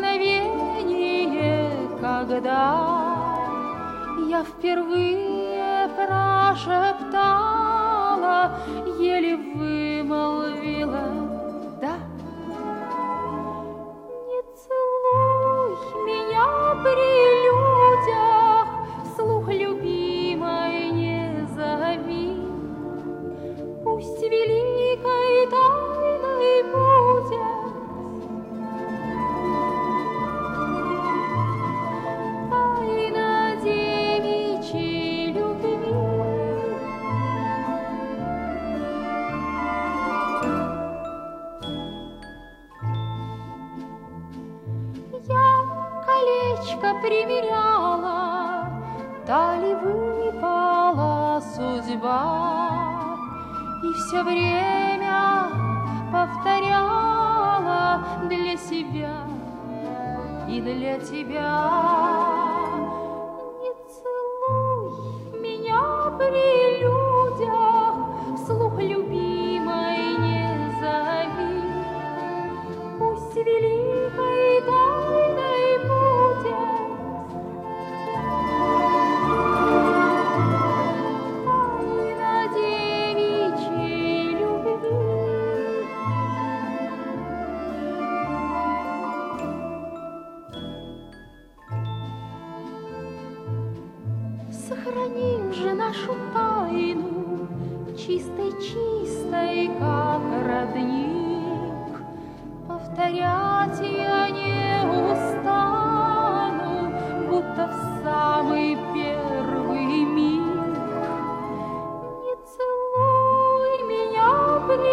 мгновение, когда я впервые прошептала, еле вымолвила «да». Не целуй меня при людях, вслух, любимой, не зови. Пусть великой тайной будет тайна девичьей любви. Я колечко примеряла, та ли выпала судьба, и все время повторяла для себя и для тебя. Не целуй меня при людях, вслух, любимой, не зови. Пусть великой тайной будет тайна девичьей любви. Сохраним же нашу тайну чистой-чистой, как родник. Повторять я не устану, будто в самый первый миг. Не целуй меня при